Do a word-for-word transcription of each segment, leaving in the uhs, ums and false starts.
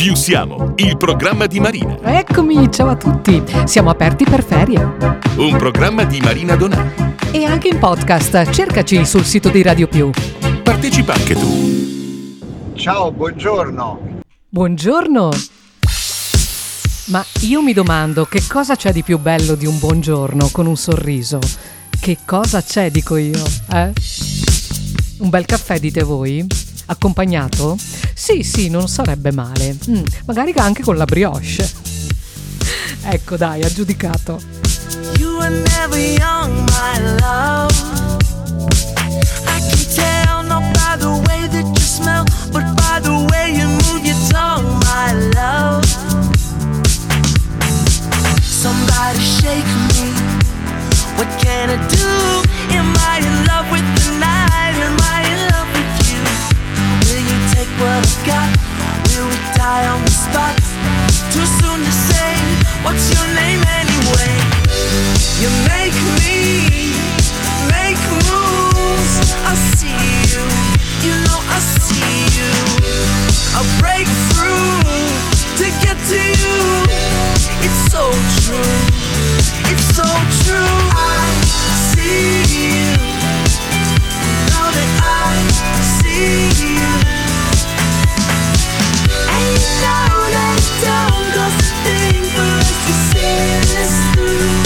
Più siamo, il programma di Marina. Eccomi, ciao a tutti. Siamo aperti per ferie. Un programma di Marina Donà. E anche in podcast. Cercaci sul sito di Radio Più. Partecipa anche tu. Ciao, buongiorno. Buongiorno. Ma io mi domando che cosa c'è di più bello di un buongiorno con un sorriso? Che cosa c'è, dico io, eh? Un bel caffè, dite voi? Accompagnato? Sì, sì, non sarebbe male. Mm, magari anche con la brioche. Ecco, dai, aggiudicato. You were never young, my love. I can tell not by the way that you smell, but by the way you move your tongue, my love. Somebody shake me. What can I do? Am I in love with the night? Am I in love with you? Will you take what I've got? Will we die on the spot? Too soon to say. What's your name anyway? You make me make moves. I see you. You know I see you. I break through to get to you. It's so true. It's so true. I see you. Know that I see you. And you know that it don't cost a thing for us to see this through.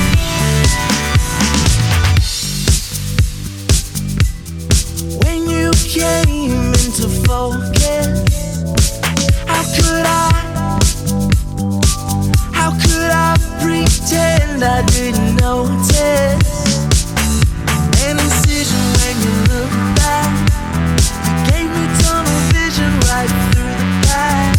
When you came into focus, how could I? How could I pretend I didn't notice? An incision when you look back. You gave me tunnel vision right through the back.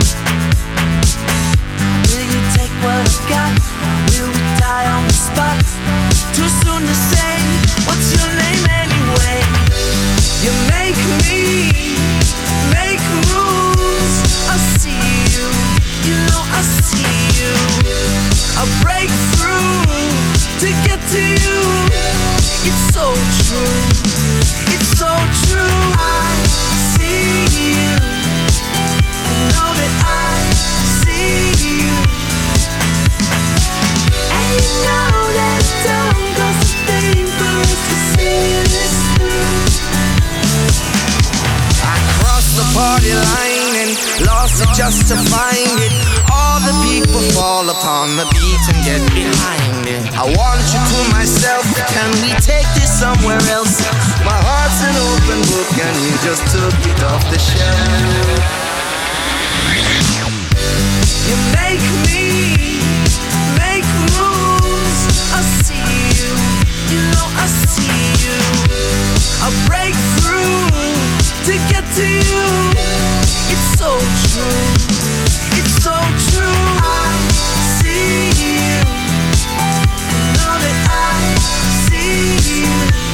Will you take what I've got? Will we die on the spot? Too soon to say. What's your name anyway? You make me make moves. I see you. You know I see you. I break through to get to you. It's so true. It's so true. I see you. Know that I see you. And you know that it don't cost a thing for us to see this through. I crossed the party line and lost it just to find it. All the people fall upon the beat and get behind it. I want you to myself. Can we take this somewhere else? My heart's an open book and you just took it off the shelf. You make me make moves. I see you. You know I see you. I break through to get to you. It's so true. It's so true. I see you. Know that I see you.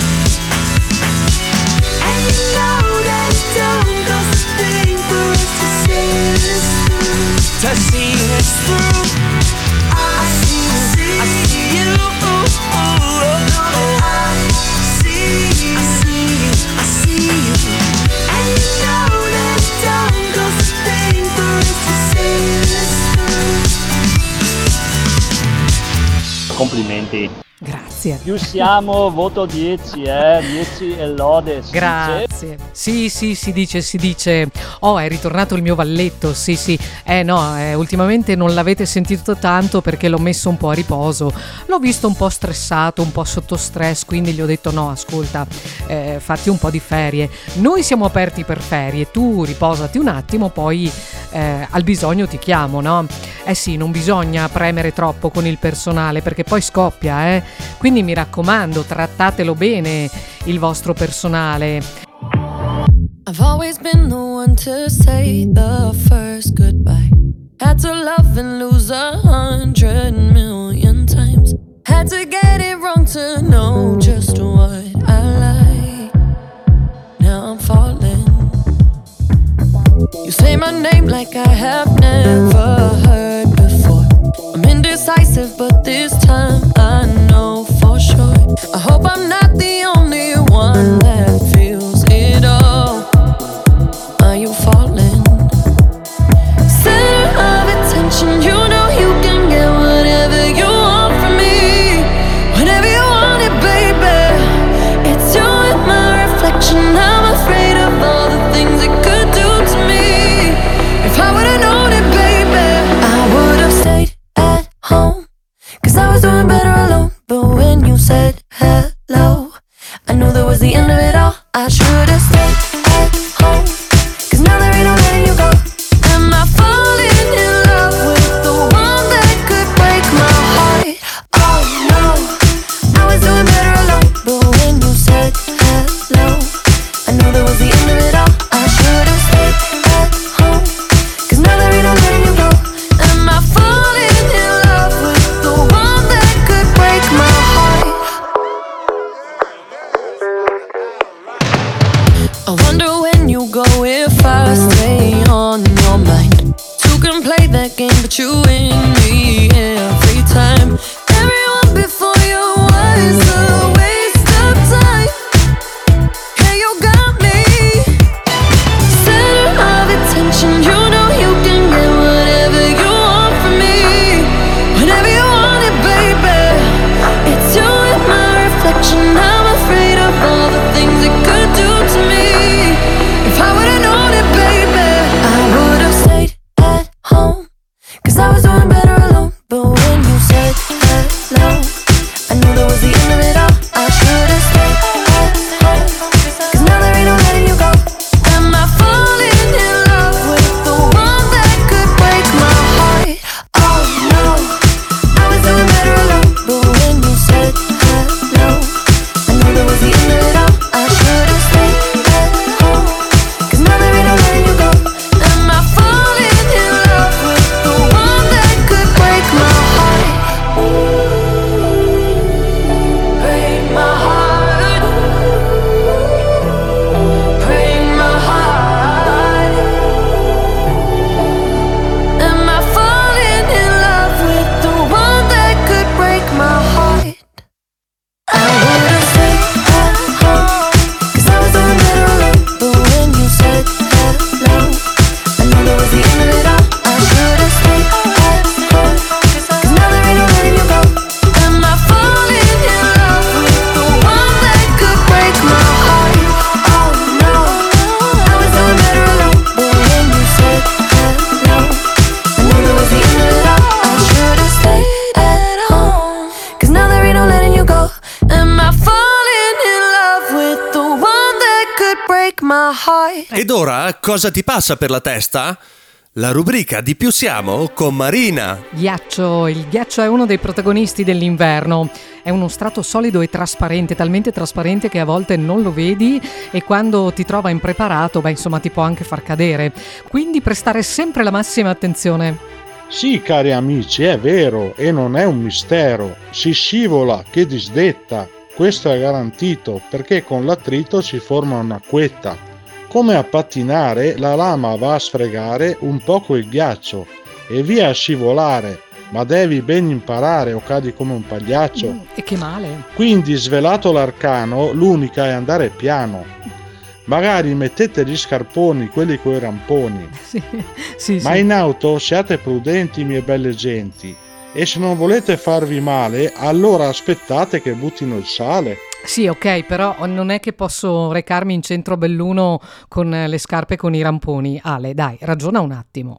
And you know that it don't cost a thing for us to see this through. To see this through. I see you. I see you. Know that I see you. I see you. I see you. And you know that it don't cost a thing for us to see this through. Complimenti. Grazie. Più siamo, voto dieci, eh, dieci e lode. si Grazie. dice. Sì, sì, si dice, si dice. Oh, è ritornato il mio valletto. Sì, sì. Eh no, eh, ultimamente non l'avete sentito tanto perché l'ho messo un po' a riposo. L'ho visto un po' stressato, un po' sotto stress, quindi gli ho detto no, ascolta, eh, fatti un po' di ferie. Noi siamo aperti per ferie, tu riposati un attimo, poi eh, al bisogno ti chiamo, no? Eh sì, non bisogna premere troppo con il personale perché poi scoppia, eh. Quindi mi raccomando, trattatelo bene il vostro personale. I've always been the one to say the first goodbye. Had to love and lose a hundred million times. Had to get it wrong to know just what I like. Now I'm falling. You say my name like I have never heard before. I'm indecisive, but this time I know for sure. I hope I'm not the only one that feels it all. Are you falling? game, but you win me every time. Everyone before you was a waste of time. Hey, you got me center of attention. You know you can get whatever you want from me, whenever you want it, baby. It's you and my reflection. I'm afraid of all the things it could do to me. If I would've known it, baby, I would've stayed at home, 'cause I was doing better alone. But when you said hello, I knew that was the end of it all. I should've stayed at home, 'cause now there ain't no letting you go. Am I falling in love with the one that could break my heart? Oh no, I was doing better alone. But when you said hello, I knew that was the end of it all. I should've stayed at home, 'cause now there ain't no letting you go. Am I falling in love with the one that could break my heart? Break my heart. Break my heart. Am I falling in love with the one that could break my heart? I would've stayed at home, 'cause I was doing better alone. But when you said hello, I knew that was the end of it all. I should've stayed at home, 'cause now there ain't no letting you go. Am I falling in love with the one that could break my heart? Oh no, I was doing better alone. But when you said hello, I knew that was the end of it all. I should've stayed at home, 'cause now there ain't no letting you go. Am I falling in love with the one that could break my heart? Ed ora cosa ti passa per la testa? La rubrica Di più siamo con Marina. Ghiaccio, il ghiaccio è uno dei protagonisti dell'inverno, è uno strato solido e trasparente, talmente trasparente che a volte non lo vedi e quando ti trova impreparato, beh insomma ti può anche far cadere, quindi prestare sempre la massima attenzione. Sì, cari amici, è vero e non è un mistero. Si scivola, che disdetta. Questo è garantito perché con l'attrito si forma un'acquetta. Come a pattinare, la lama va a sfregare un poco il ghiaccio e via a scivolare, ma devi ben imparare o cadi come un pagliaccio. Mm, e che male. Quindi, svelato l'arcano, l'unica è andare piano. Magari mettete gli scarponi, quelli coi ramponi. Sì, sì, Ma sì. in auto siate prudenti, mie belle genti. E se non volete farvi male, allora aspettate che buttino il sale. Sì, ok, però non è che posso recarmi in centro a Belluno con le scarpe e con i ramponi. Ale, dai, ragiona un attimo.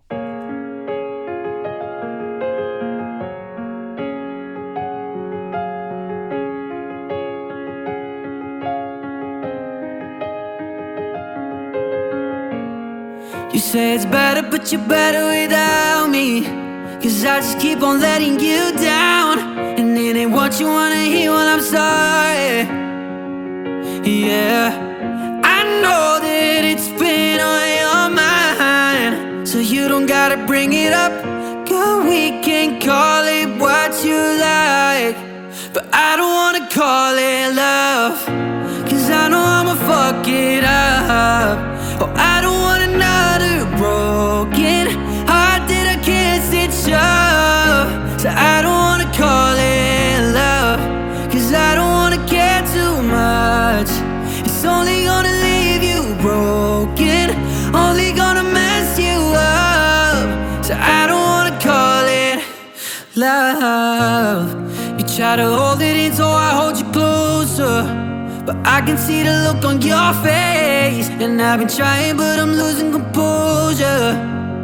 You say it's better, but you're better without me. 'Cause I just keep on letting you down, and it ain't what you wanna hear when I'm sorry. Yeah, I know that it's been on your mind, so you don't gotta bring it up. Girl, we can call it what you like, but I don't wanna call it love, 'cause I know I'ma fuck it up. Oh, I don't want another broken heart that I can't stitch up. So I don't wanna call it love, 'cause I don't wanna care too much. It's only gonna leave you broken, only gonna mess you up. So I don't wanna call it love. You try to hold it in, so I hold you closer, but I can see the look on your face, and I've been trying, but I'm losing composure.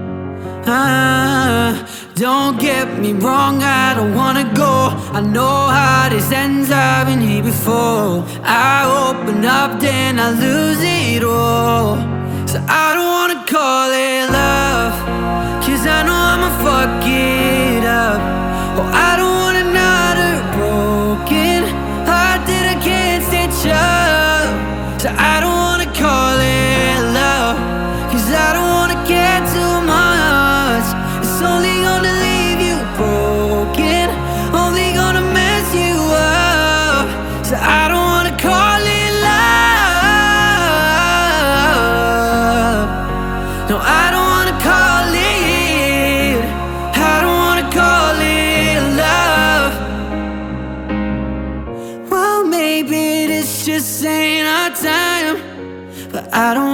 Ah, don't get me wrong, I don't wanna go. I know how this ends, I've been here before. I open up, then I lose it all. So I don't wanna call it love, 'cause I know I'ma fuck it up. Oh, I don't want another broken heart that I can't stitch up. So I don't wanna call it love, 'cause I don't wanna care too much. It's only gonna leave you broken, only gonna mess you up. So I don't wanna call it love. No, I don't wanna call it I don't